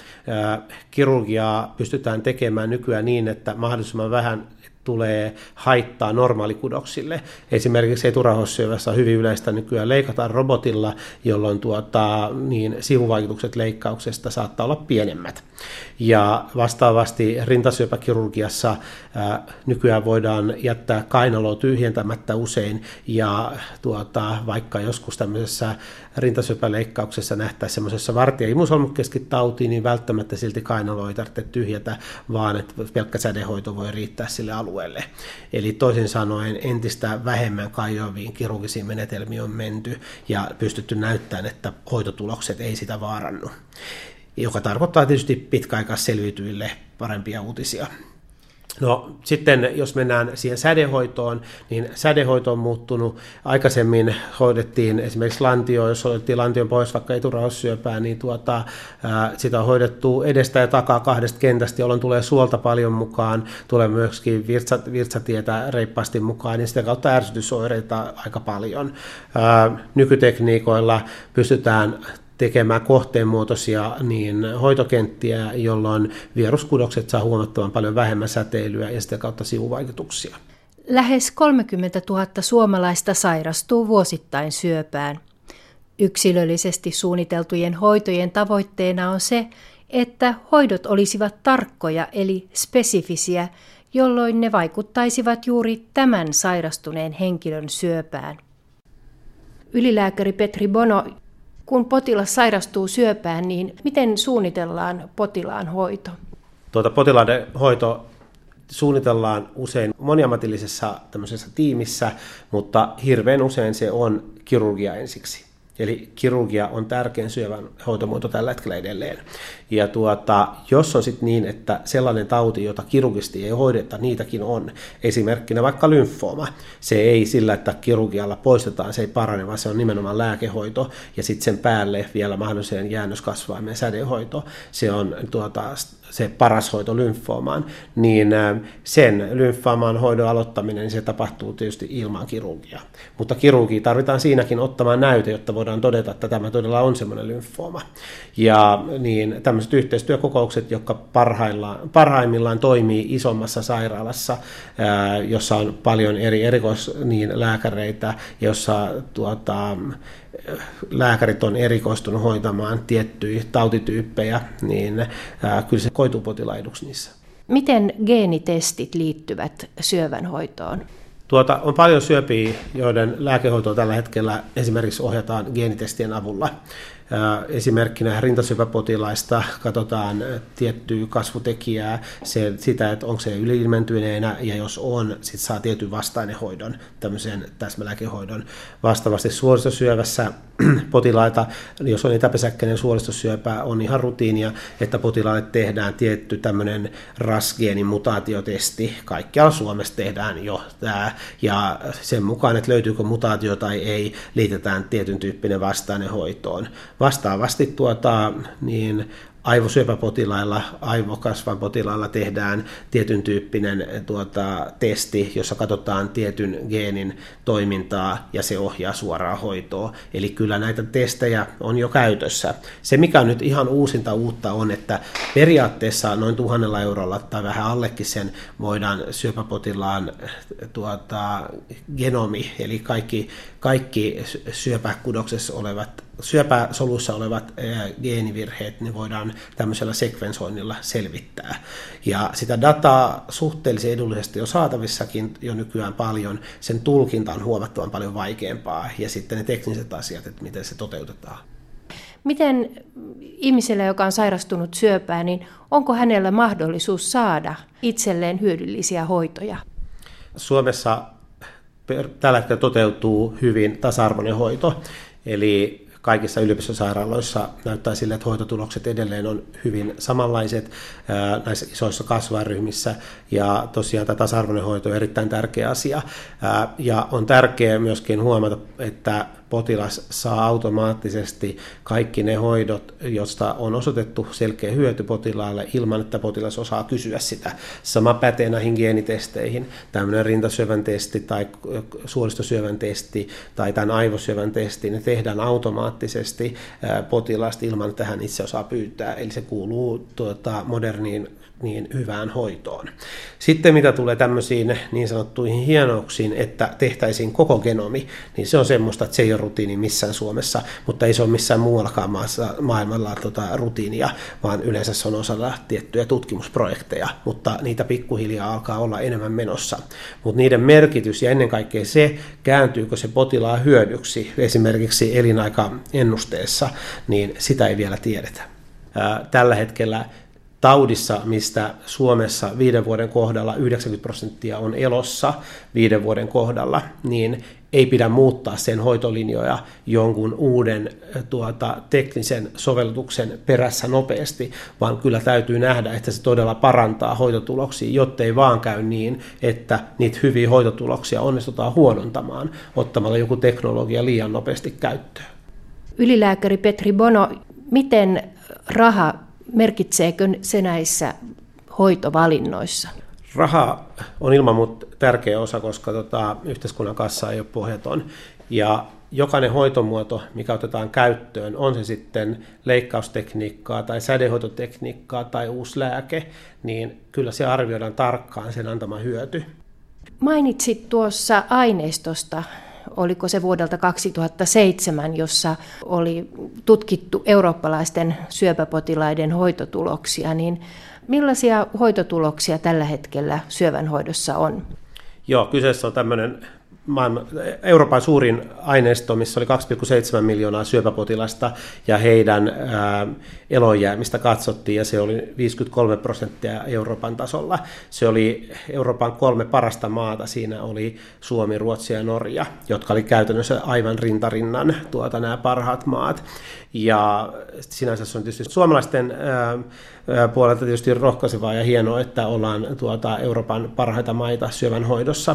kirurgiaa pystytään tekemään nykyään niin, että mahdollisimman vähän tulee haittaa normaalikudoksille. Esimerkiksi eturauhassyövässä on hyvin yleistä nykyään leikataan robotilla, jolloin sivuvaikutukset leikkauksesta saattaa olla pienemmät. Ja vastaavasti rintasyöpäkirurgiassa nykyään voidaan jättää kainaloa tyhjentämättä usein, ja vaikka joskus tämmöisessä rintasyöpäleikkauksessa nähtäisiin semmoisessa varti- ja imusolmukeskitautiin, niin välttämättä silti kainaloa ei tarvitse tyhjätä, vaan että pelkkä sädehoito voi riittää sille alueelle. Eli toisin sanoen entistä vähemmän kajoaviin kirurgisiin menetelmiin on menty ja pystytty näyttämään, että hoitotulokset ei sitä vaarannu, joka tarkoittaa tietysti pitkäaikaisselvityille parempia uutisia. No sitten jos mennään siihen sädehoitoon, niin sädehoito on muuttunut. Aikaisemmin hoidettiin esimerkiksi lantio, jos hoidettiin lantion pois vaikka eturauhassyöpää, niin sitä on hoidettu edestä ja takaa 2 kentästä, jolloin tulee suolta paljon mukaan, tulee myöskin virtsatietä reippaasti mukaan, niin sitä kautta ärsytysoireita aika paljon. Nykytekniikoilla pystytään tekemään kohteenmuotoisia hoitokenttiä, jolloin viruskudokset saa huomattavan paljon vähemmän säteilyä ja sitä kautta sivuvaikutuksia. Lähes 30 000 suomalaista sairastuu vuosittain syöpään. Yksilöllisesti suunniteltujen hoitojen tavoitteena on se, että hoidot olisivat tarkkoja eli spesifisiä, jolloin ne vaikuttaisivat juuri tämän sairastuneen henkilön syöpään. Ylilääkäri Petri Bono, kun potilas sairastuu syöpään, niin miten suunnitellaan potilaan hoito? Potilaiden hoito suunnitellaan usein moniammatillisessa tämmöisessä tiimissä, mutta hirveän usein se on kirurgia ensiksi. Eli kirurgia on tärkein syövän hoitomuoto tällä hetkellä edelleen. Ja jos on sitten niin, että sellainen tauti, jota kirurgisti ei hoideta, niitäkin on. Esimerkkinä vaikka lymfooma. Se ei sillä, että kirurgialla poistetaan, se ei parane, vaan se on nimenomaan lääkehoito. Ja sitten sen päälle vielä mahdolliseen jäännöskasvaimen sädehoito. Se on se paras hoito lymfoomaan. Niin sen lymfooman hoidon aloittaminen, niin se tapahtuu tietysti ilman kirurgiaa. Mutta kirurgia tarvitaan siinäkin ottamaan näyte, jotta voidaan todeta, että tämä todella on semmoinen lymfooma. Ja niin tämmöiset yhteistyökokoukset, jotka parhaimmillaan toimii isommassa sairaalassa, jossa on paljon eri erikoislääkäreitä, jossa lääkärit on erikoistunut hoitamaan tiettyjä tautityyppejä, niin kyllä se koituu potilaan eduksi niissä. Miten geenitestit liittyvät syövän hoitoon? On paljon syöpiä, joiden lääkehoitoa tällä hetkellä esimerkiksi ohjataan geenitestien avulla. Esimerkkinä rintasyöpäpotilaista katsotaan tiettyä kasvutekijää, sitä, että onko se yliilmentyneenä, ja jos on, sitten saa tietyn vastainehoidon, tämmöisen täsmälääkehoidon. Vastaavasti suolistosyövässä potilaita, jos on etäpesäkkäinen suolistosyöpä, on ihan rutiinia, että potilaalle tehdään tietty tämmöinen RAS-geenin mutaatiotesti. Kaikkialla Suomessa tehdään jo tämä, ja sen mukaan, että löytyykö mutaatio tai ei, liitetään tietyn tyyppinen vastainehoitoon. Vastaavasti aivosyöpäpotilailla, aivokasvan potilailla tehdään tietyn tyyppinen testi, jossa katsotaan tietyn geenin toimintaa ja se ohjaa suoraan hoitoon. Eli kyllä näitä testejä on jo käytössä. Se, mikä on nyt ihan uutta on, että periaatteessa noin 1,000 eurolla tai vähän allekin sen voidaan syöpäpotilaan genomi, eli kaikki syöpäkudoksessa olevat syöpäsoluissa olevat geenivirheet, niin voidaan tämmöisellä sekvensoinnilla selvittää. Ja sitä dataa suhteellisen edullisesti on saatavissakin jo nykyään paljon. Sen tulkinta on huomattavan paljon vaikeampaa, ja sitten ne tekniset asiat, että miten se toteutetaan. Miten ihmisellä, joka on sairastunut syöpään, niin onko hänellä mahdollisuus saada itselleen hyödyllisiä hoitoja? Suomessa tällä hetkellä toteutuu hyvin tasa-arvoinen hoito, eli kaikissa yliopistosairaaloissa näyttää sille, että hoitotulokset edelleen on hyvin samanlaiset näissä isoissa kasvaryhmissä, ja tosiaan tämä tasa-arvoinen hoito on erittäin tärkeä asia, ja on tärkeää myöskin huomata, että potilas saa automaattisesti kaikki ne hoidot, joista on osoitettu selkeä hyöty potilaalle ilman, että potilas osaa kysyä sitä. Sama pätee näihin geenitesteihin. Tämmöinen rintasyövän testi tai suolistosyövän testi tai tämän aivosyövän testi, ne tehdään automaattisesti potilaasta ilman, että hän itse osaa pyytää. Eli se kuuluu moderniin hyvään hoitoon. Sitten mitä tulee tämmöisiin niin sanottuihin hienouksiin, että tehtäisiin koko genomi, niin se on semmoista, että se ei ole rutiini missään Suomessa, mutta ei se ole missään muuallakaan maailmalla rutiinia, vaan yleensä se on osana tiettyjä tutkimusprojekteja, mutta niitä pikkuhiljaa alkaa olla enemmän menossa. Mutta niiden merkitys ja ennen kaikkea se, kääntyykö se potilaan hyödyksi esimerkiksi elinaikaennusteessa, niin sitä ei vielä tiedetä. Tällä hetkellä taudissa, mistä Suomessa 5 vuoden kohdalla 90% on elossa 5 vuoden kohdalla, niin ei pidä muuttaa sen hoitolinjoja jonkun uuden teknisen sovellutuksen perässä nopeasti, vaan kyllä täytyy nähdä, että se todella parantaa hoitotuloksia, jottei vaan käy niin, että niitä hyviä hoitotuloksia onnistutaan huonontamaan ottamalla joku teknologia liian nopeasti käyttöön. Ylilääkäri Petri Bono, miten raha, merkitseekö se näissä hoitovalinnoissa? Raha on ilman muuta tärkeä osa, koska yhteiskunnan kassa ei ole pohjaton. Ja jokainen hoitomuoto, mikä otetaan käyttöön, on se sitten leikkaustekniikkaa tai sädehoitotekniikkaa tai uusi lääke, niin kyllä se arvioidaan tarkkaan sen antama hyöty. Mainitsit tuossa aineistosta, oliko se vuodelta 2007, jossa oli tutkittu eurooppalaisten syöpäpotilaiden hoitotuloksia, niin millaisia hoitotuloksia tällä hetkellä syövän hoidossa on? Joo, kyseessä on tämmöinen Euroopan suurin aineisto, missä oli 2,7 miljoonaa syöpäpotilasta ja heidän elonjäämistä katsottiin, ja se oli 53% Euroopan tasolla. Se oli Euroopan 3 parasta maata, siinä oli Suomi, Ruotsi ja Norja, jotka oli käytännössä aivan rintarinnan nämä parhaat maat. Ja sinänsä se on tietysti suomalaisten puolelta tietysti rohkaisevaa ja hienoa, että ollaan Euroopan parhaita maita syövän hoidossa.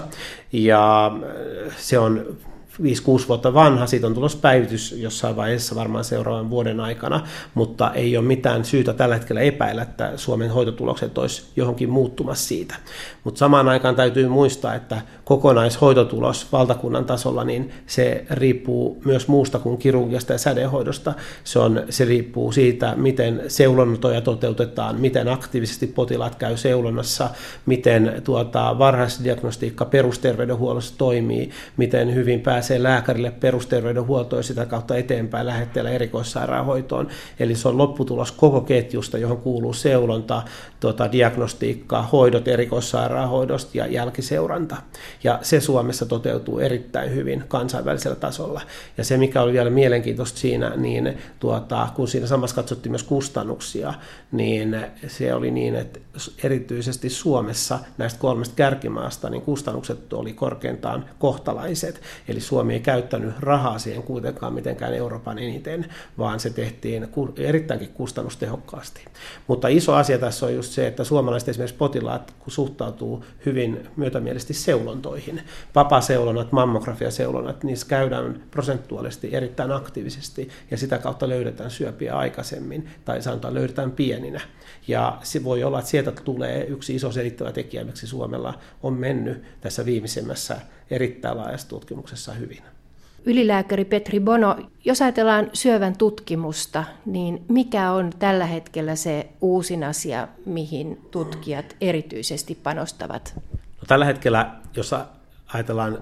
Ja se on 5-6 vuotta vanha, siitä on tulossa päivitys jossain vaiheessa varmaan seuraavan vuoden aikana, mutta ei ole mitään syytä tällä hetkellä epäillä, että Suomen hoitotulokset olisi johonkin muuttumassa siitä. Mutta samaan aikaan täytyy muistaa, että kokonaishoitotulos valtakunnan tasolla, niin se riippuu myös muusta kuin kirurgiasta ja sädehoidosta. Se riippuu siitä, miten seulontoja toteutetaan, miten aktiivisesti potilaat käy seulonnassa, miten varhaisdiagnostiikka perusterveydenhuollossa toimii, miten hyvin pääsee lääkärille perusterveydenhuoltoon ja sitä kautta eteenpäin lähetteellä erikoissairaanhoitoon. Eli se on lopputulos koko ketjusta, johon kuuluu seulonta, diagnostiikka, hoidot erikoissairaanhoidosta ja jälkiseuranta. Ja se Suomessa toteutuu erittäin hyvin kansainvälisellä tasolla. Ja se, mikä oli vielä mielenkiintoista siinä, niin kun siinä samassa katsottiin myös kustannuksia, niin se oli niin, että erityisesti Suomessa näistä 3 kärkimaasta niin kustannukset oli korkeintaan kohtalaiset. Eli Suomi ei käyttänyt rahaa siihen kuitenkaan mitenkään Euroopan eniten, vaan se tehtiin erittäinkin kustannustehokkaasti. Mutta iso asia tässä on just se, että suomalaiset esimerkiksi potilaat suhtautuu hyvin myötämielisesti seulontoihin. Papaseulonnat, mammografiaseulonnat, niissä käydään prosentuaalisesti erittäin aktiivisesti ja sitä kautta löydetään syöpiä aikaisemmin tai sanotaan löydetään pieninä. Ja se voi olla, että sieltä tulee yksi iso selittävä tekijä, miksi Suomella on mennyt tässä viimeisimmässä erittäin laajassa tutkimuksessa hyvin. Ylilääkäri Petri Bono, jos ajatellaan syövän tutkimusta, niin mikä on tällä hetkellä se uusin asia, mihin tutkijat erityisesti panostavat? No, tällä hetkellä, jos ajatellaan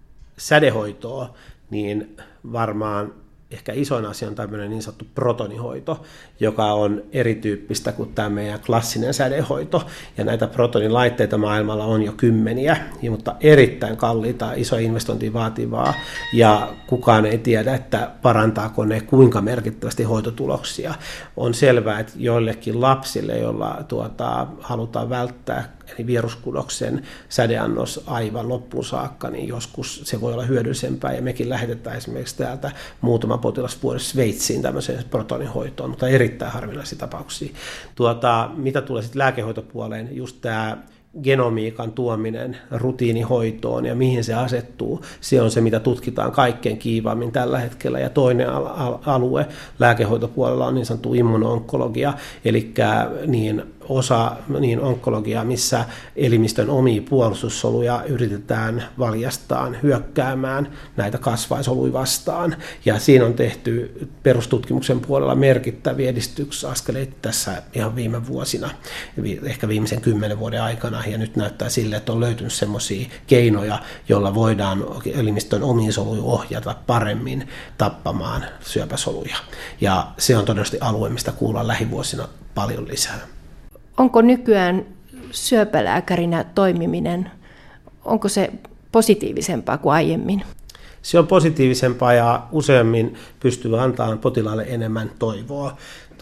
sädehoitoa, niin varmaan ehkä isoin asia on tämmöinen niin sanottu protonihoito, joka on erityyppistä kuin tämä meidän klassinen sädehoito. Ja näitä protonilaitteita maailmalla on jo kymmeniä, mutta erittäin kalliita, iso investointi vaativaa. Ja kukaan ei tiedä, että parantaako ne kuinka merkittävästi hoitotuloksia. On selvää, että joillekin lapsille, joilla halutaan välttää eli viruskudoksen sädeannos aivan loppuun saakka, niin joskus se voi olla hyödyllisempää, ja mekin lähetetään esimerkiksi täältä muutama potilas vuodessa Sveitsiin tämmöiseen protonihoitoon, mutta erittäin harvinaisia tapauksia. Mitä tulee sitten lääkehoitopuoleen, just tämä genomiikan tuominen rutiinihoitoon ja mihin se asettuu, se on se, mitä tutkitaan kaikkein kiivaammin tällä hetkellä. Ja toinen alue lääkehoitopuolella on niin sanottu immuno-onkologia, eli osa onkologiaa, missä elimistön omia puolustussoluja yritetään valjastaa hyökkäämään näitä kasvaisoluja vastaan. Ja siinä on tehty perustutkimuksen puolella merkittäviä edistysaskeleita tässä ihan viime vuosina, ehkä viimeisen 10 vuoden aikana. Ja nyt näyttää sille, että on löytynyt semmoisia keinoja, joilla voidaan elimistön omiin soluja ohjata paremmin tappamaan syöpäsoluja. Ja se on todennäköisesti alue, mistä kuullaan lähivuosina paljon lisää. Onko nykyään syöpälääkärinä toimiminen, onko se positiivisempaa kuin aiemmin? Se on positiivisempaa ja useammin pystyy antamaan potilaalle enemmän toivoa.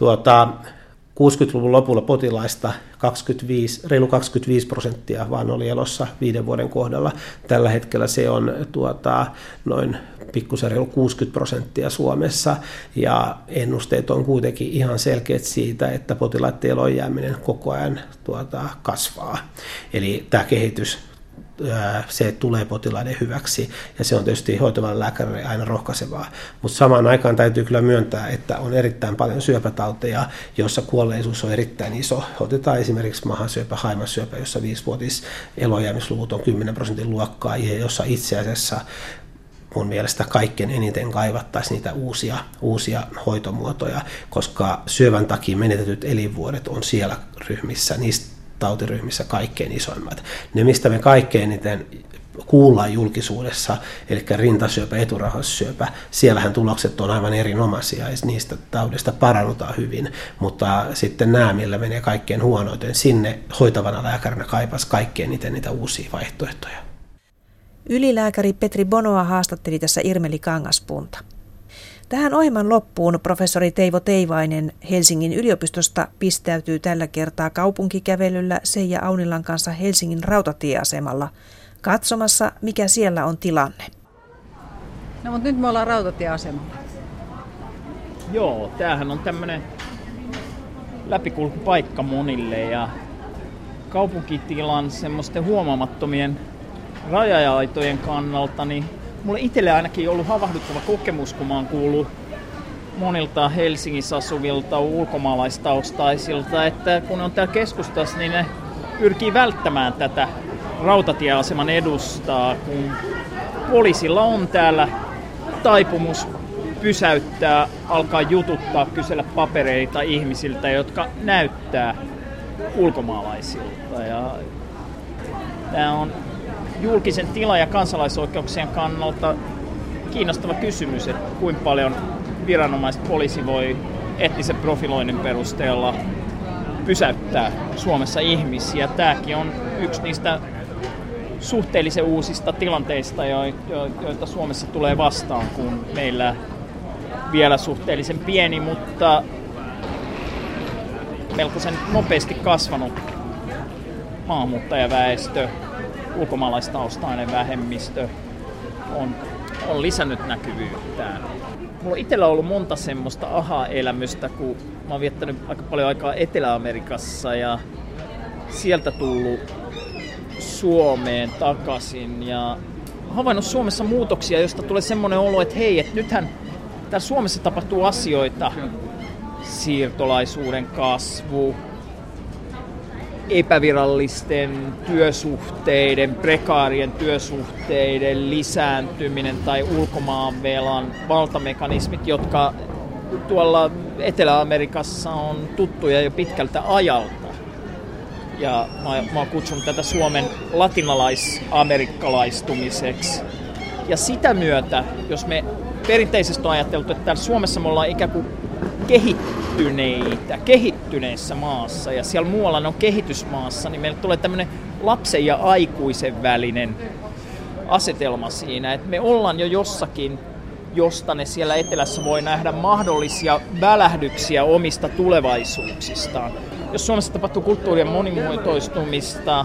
60-luvun lopulla potilaista reilu 25% vaan oli elossa 5 vuoden kohdalla. Tällä hetkellä se on noin pikkusen reilu 60% Suomessa, ja ennusteet on kuitenkin ihan selkeät siitä, että potilaiden elonjääminen koko ajan kasvaa. Eli tämä kehitys, se tulee potilaiden hyväksi, ja se on tietysti hoitavan lääkärille aina rohkaisevaa. Mutta samaan aikaan täytyy kyllä myöntää, että on erittäin paljon syöpätauteja, joissa kuolleisuus on erittäin iso. Otetaan esimerkiksi mahasyöpä, haimasyöpä, jossa 5-vuotis elonjäämisluvut on 10% luokkaa, ja jossa itse asiassa mun mielestä kaikkein eniten kaivattaisiin niitä uusia hoitomuotoja, koska syövän takia menetetyt elinvuodet on siellä ryhmissä, niistä tautiryhmissä kaikkein isoimmat. Ne, mistä me kaikkein eniten kuullaan julkisuudessa, eli rintasyöpä, eturauhassyöpä, siellähän tulokset on aivan erinomaisia ja niistä taudista parannutaan hyvin, mutta sitten nämä, millä menee kaikkein huonoiten, sinne hoitavana lääkärinä kaipaisi kaikkein eniten niitä uusia vaihtoehtoja. Ylilääkäri Petri Bonoa haastatteli tässä Irmeli Kangaspunta. Tähän ohjelman loppuun professori Teivo Teivainen Helsingin yliopistosta pistäytyy tällä kertaa kaupunkikävelyllä Seija Aunilan kanssa Helsingin rautatieasemalla katsomassa, mikä siellä on tilanne. No mutta nyt me ollaan rautatieasemalla. Joo, tämähän on tämmönen läpikulkupaikka monille ja kaupunkitilan semmoisten huomaamattomien raja-aitojen kannalta, niin mulle itselle ainakin on ollut havahduttava kokemus, kun mä oon kuullut monilta Helsingissä asuvilta ulkomaalaistaustaisilta, että kun on täällä keskustassa, niin ne pyrkii välttämään tätä rautatieaseman edustaa, kun poliisilla on täällä taipumus pysäyttää, alkaa jututtaa, kysellä papereita ihmisiltä, jotka näyttää ulkomaalaisilta. Ja tämä on julkisen tilan ja kansalaisoikeuksien kannalta kiinnostava kysymys, että kuinka paljon viranomaispoliisi voi etnisen profiloinnin perusteella pysäyttää Suomessa ihmisiä. Tämäkin on yksi niistä suhteellisen uusista tilanteista, joita Suomessa tulee vastaan, kun meillä vielä suhteellisen pieni, mutta melkoisen nopeasti kasvanut maahanmuuttajaväestö, ulkomaalaistaustainen vähemmistö on lisännyt näkyvyyttään. Mulla on itsellä ollut monta semmoista aha-elämystä, kun mä oon viettänyt aika paljon aikaa Etelä-Amerikassa ja sieltä tullut Suomeen takaisin ja havainnut Suomessa muutoksia, josta tulee semmoinen olo, että hei, että nythän täällä Suomessa tapahtuu asioita, siirtolaisuuden kasvu, epävirallisten työsuhteiden, prekaarien työsuhteiden lisääntyminen tai ulkomaanvelan valtamekanismit, jotka tuolla Etelä-Amerikassa on tuttuja jo pitkältä ajalta. Ja mä oon kutsunut tätä Suomen latinalais-amerikkalaistumiseksi. Ja sitä myötä, jos me perinteisesti on ajateltu, että täällä Suomessa me ollaan ikään kuin kehittyneessä maassa ja siellä muualla ne on kehitysmaassa, niin meille tulee tämmöinen lapsen ja aikuisen välinen asetelma siinä, että me ollaan jo jossakin, josta ne siellä etelässä voi nähdä mahdollisia välähdyksiä omista tulevaisuuksistaan. Jos Suomessa tapahtuu kulttuurien monimuotoistumista,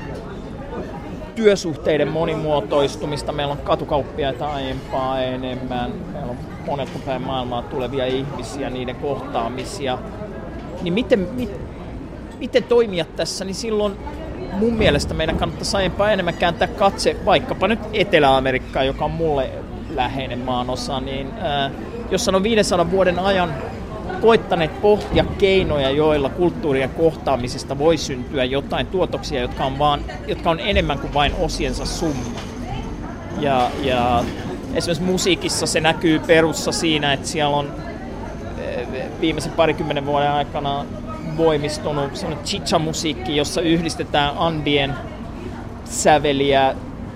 työsuhteiden monimuotoistumista, meillä on katukauppiaita aiempaa enemmän, meillä on monelta päin maailmaa tulevia ihmisiä, niiden kohtaamisia, niin miten toimia tässä, niin silloin mun mielestä meidän kannattaisi aiempaa enemmän kääntää katse vaikkapa nyt Etelä-Amerikkaan, joka on mulle läheinen maanosa, niin jossa on 500 vuoden ajan koittaneet pohtia keinoja, joilla kulttuurien kohtaamisesta voi syntyä jotain tuotoksia, jotka on enemmän kuin vain osiensa summa. Ja esimerkiksi musiikissa se näkyy perussa siinä, että siellä on viimeisen 20 vuoden aikana voimistunut sellainen chicha-musiikki, jossa yhdistetään andien säveliä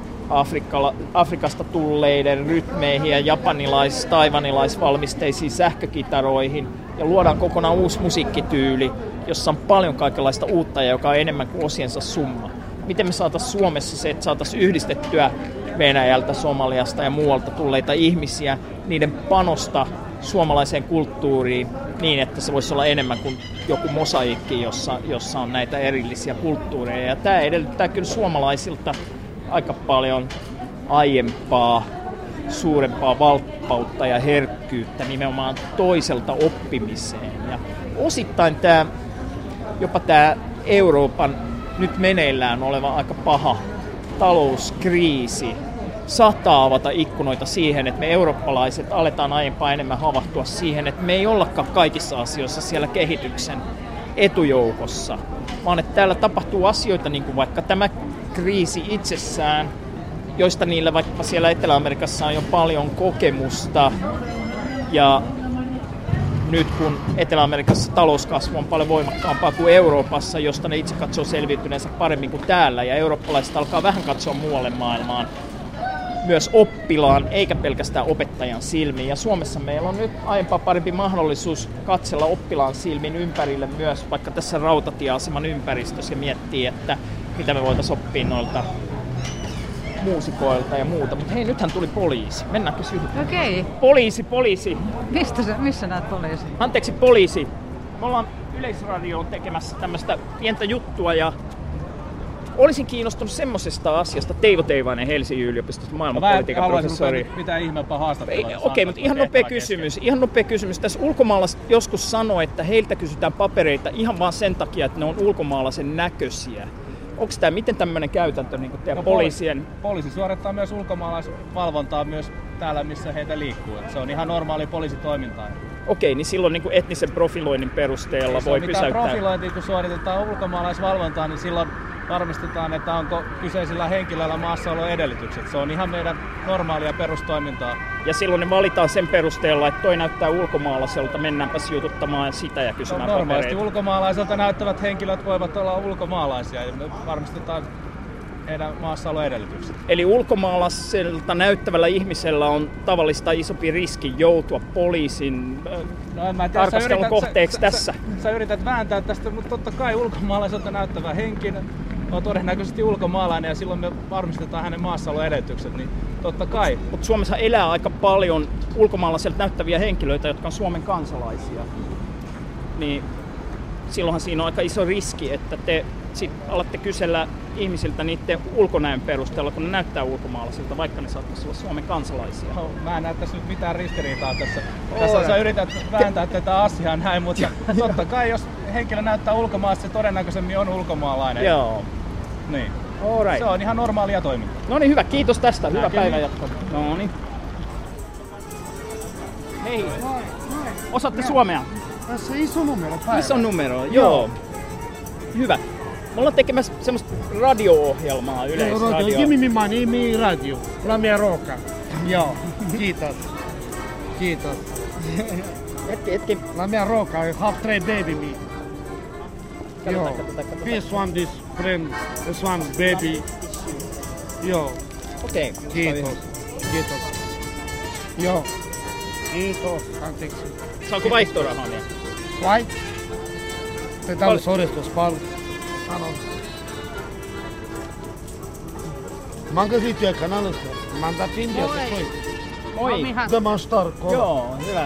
Afrikasta tulleiden rytmeihin ja taivanilaisvalmisteisiin sähkökitaroihin ja luodaan kokonaan uusi musiikkityyli, jossa on paljon kaikenlaista uutta ja joka on enemmän kuin osiensa summa. Miten me saataisiin Suomessa se, että saataisiin yhdistettyä Venäjältä, Somaliasta ja muualta tulleita ihmisiä, niiden panosta suomalaiseen kulttuuriin niin, että se voisi olla enemmän kuin joku mosaikki, jossa on näitä erillisiä kulttuureja. Ja tämä edellyttää kyllä suomalaisilta aika paljon aiempaa, suurempaa valppautta ja herkkyyttä nimenomaan toiselta oppimiseen. Ja osittain jopa tämä Euroopan nyt meneillään oleva aika paha talouskriisi saattaa avata ikkunoita siihen, että me eurooppalaiset aletaan aiempaa enemmän havahtua siihen, että me ei ollakaan kaikissa asioissa siellä kehityksen etujoukossa, vaan että täällä tapahtuu asioita niin kuin vaikka tämä kriisi itsessään, joista niillä vaikka siellä Etelä-Amerikassa on jo paljon kokemusta ja nyt kun Etelä-Amerikassa talouskasvu on paljon voimakkaampaa kuin Euroopassa, josta ne itse katsoo selviytyneensä paremmin kuin täällä ja eurooppalaiset alkaa vähän katsoa muualle maailmaan myös oppilaan eikä pelkästään opettajan silmiin. Ja Suomessa meillä on nyt aiempaa parempi mahdollisuus katsella oppilaan silmin ympärille myös vaikka tässä rautatieaseman ympäristössä ja miettiä, että mitä me voitaisiin oppia noilta muusikoilta ja muuta, mutta hei, nythän tuli poliisi. Mennäänkö yhdessä? Okei. Poliisi. Missä näet poliisi? Anteeksi, poliisi. Me ollaan Yleisradioon tekemässä tämmöistä pientä juttua ja olisin kiinnostunut semmosesta asiasta. Teivo Teivainen Helsingin yliopistosta maailmanpolitiikan professori. Mitään ihmeempää haastattelua. Okei, mutta ihan nopea kysymys. Tässä ulkomaalaiset joskus sanoo, että heiltä kysytään papereita ihan vaan sen takia, että ne on ulkomaalaisen näköisiä. Onko tämä miten tämmöinen käytäntö niin teidän poliisien? Poliisi suorittaa myös ulkomaalaisvalvontaa myös täällä, missä heitä liikkuu. Se on ihan normaali poliisitoimintaa. Okei, niin silloin niin etnisen profiloinnin perusteella voi pysäyttää. Profilointia, kun suoritetaan ulkomaalaisvalvontaa, niin silloin varmistetaan, että onko kyseisillä henkilöillä maassaoloedellytykset. Se on ihan meidän normaalia perustoimintaa. Ja silloin ne valitaan sen perusteella, että toi näyttää ulkomaalaiselta, mennäänpäs jututtamaan sitä ja kysymään papereita. Normaalisti ulkomaalaiselta näyttävät henkilöt voivat olla ulkomaalaisia ja me varmistetaan heidän maassaoloedellytykset. Eli ulkomaalaiselta näyttävällä ihmisellä on tavallista isompi riski joutua poliisin tarkastelun kohteeksi tässä. Sä yrität vääntää tästä, mutta totta kai ulkomaalaiselta näyttävä henkilö on todennäköisesti ulkomaalainen ja silloin me varmistetaan hänen maassaoloedellytykset, niin totta kai. Mutta Suomessa elää aika paljon ulkomaalaiselta näyttäviä henkilöitä, jotka on Suomen kansalaisia. Niin silloinhan siinä on aika iso riski, että te sit alatte kysellä ihmisiltä niiden ulkonäön perusteella, kun ne näyttää ulkomaalaisilta, vaikka ne saattaisi olla Suomen kansalaisia. No, mä en näe tässä nyt mitään ristiriitaa tässä. Tässä sä yrität vääntää tätä asiaa näin, mutta totta kai jos henkilö näyttää ulkomaalaista, se todennäköisemmin on ulkomaalainen. Joo. Niin. Alright. Se on ihan normaalia toimintaa. No niin, hyvä. Kiitos tästä. Hyvä päivä jatkoa. No niin. Hei. Osaatte suomea? Tässä iso numero päivä. Iso numero, joo. Hyvä. Me ollaan tekemässä semmoista radio-ohjelmaa, Yleisradio. Give me my name, radio. La mia roca. Joo, kiitos. Kiitos. Hetki. La mia roca, half three baby me. Joo. This one, this friend, this one baby. Joo. Okei. Kiitos. Joo. Kiitos, anteeksi. Saanko vaihtorahaa vielä? Vai? Tätä on sodistus paljon. M-am găsit eu canalul ăsta. M-am dat India să coi. Moi. Dă-mă ștorc. Joo, hyvä.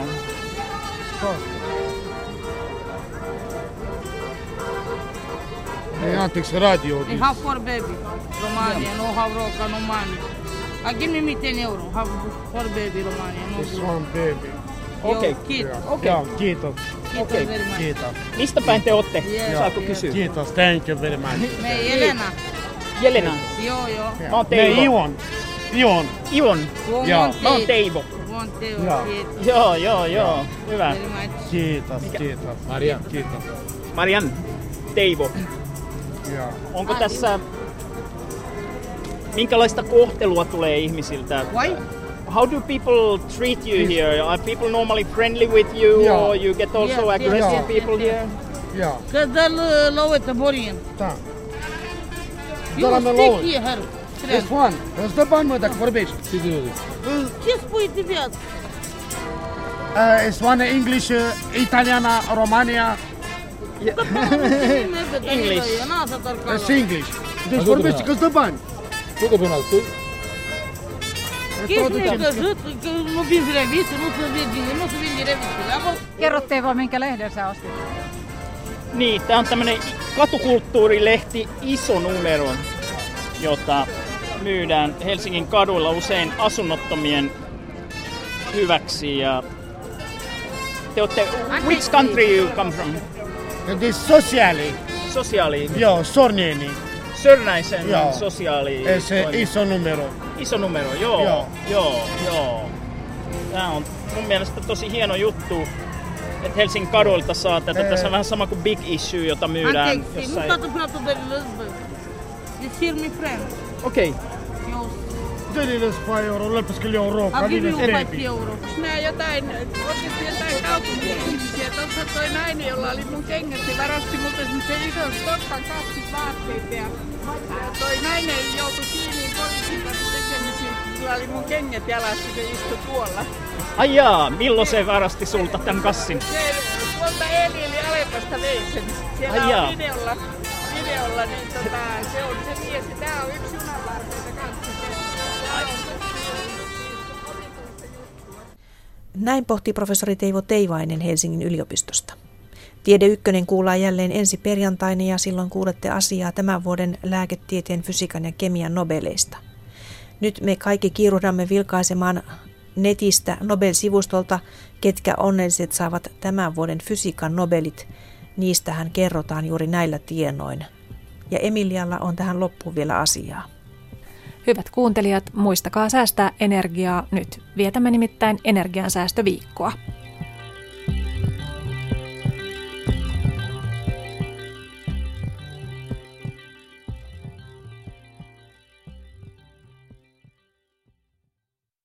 Anteeksi, radio. I have for baby. Romania, no have roca, no money. Give me 10 euro. Have for baby, Romania, no This one baby. Okei. Joo, kiitos. Kiitos very much. Kiitos. Mistä päin te ootte? Saako kysyä? Kiitos, thank you very much. Me Jelena. Jelena. Joo. Mä oon Teivo. Ion. Mä oon Teivo. Joo. Hyvä. Kiitos. Marian. Teivo. Joo. Onko tässä... Minkälaista kohtelua tulee ihmisiltä? Why? How do people treat you here? Are people normally friendly with you, or you get also aggressive people here? Joo. Că dă-l lăuetă, Borin. Da. Eu stic here. This one. Îți dă bani, mă, dacă vorbești. Ce spui de viață? It's one English, Italiana, Romania. English. It's English. Deci vorbești că îți dă bani. Ești necăzut, că nu vinzi reviste, nu se vinde revistele. Kerro Teivo, minkä lehden sä ostit? Niin, tää on tämmönen katukulttuurilehti Iso Numero, jota myydään Helsingin kaduilla usein asunnottomien hyväksi. Ja te ootte, which country you come from? This sociali. Sosiaali. Joo, Sornieni. Sörnäisen sosiaali. Se Iso Numero. Iso Numero, joo. Tää on mun mielestä tosi hieno juttu, että Helsingin kaduilta saa tätä. Tässä on vähän sama kuin Big Issue, jota myydään Anteeksi, nu toată platul de lăzbă. It's here, my friend. Okei. Dă-le 5 euro, lăpesc-l eu roc. I'll give you 5 euro. Nää jotain, otettiin jotain kaupunki-ihmisiä. Tuossa toi nainen, jolla oli mun kengät, se varasti multa semmoisen ison stokkan vaatteita. Ja toi nainen joutui kiinni poliisin kanssa tekemisiin, sillä oli mun kengät jalassa, se istui tuolla. Ai jaa, milloin se varasti sulta tämän kassin? Se tuolta Elieli Alepasta vei sen. Siellä on videolla, niin se on se mies. Ja tää on yksi junanvarteita kanssa. Näin pohti professori Teivo Teivainen Helsingin yliopistosta. Tiede Ykkönen kuullaan jälleen ensi perjantaina ja silloin kuulette asiaa tämän vuoden lääketieteen, fysiikan ja kemian Nobeleista. Nyt me kaikki kiiruhdamme vilkaisemaan netistä Nobel-sivustolta, ketkä onnelliset saavat tämän vuoden fysiikan Nobelit. Niistähän kerrotaan juuri näillä tienoin. Ja Emilialla on tähän loppuun vielä asiaa. Hyvät kuuntelijat, muistakaa säästää energiaa nyt. Vietämme nimittäin energiansäästöviikkoa.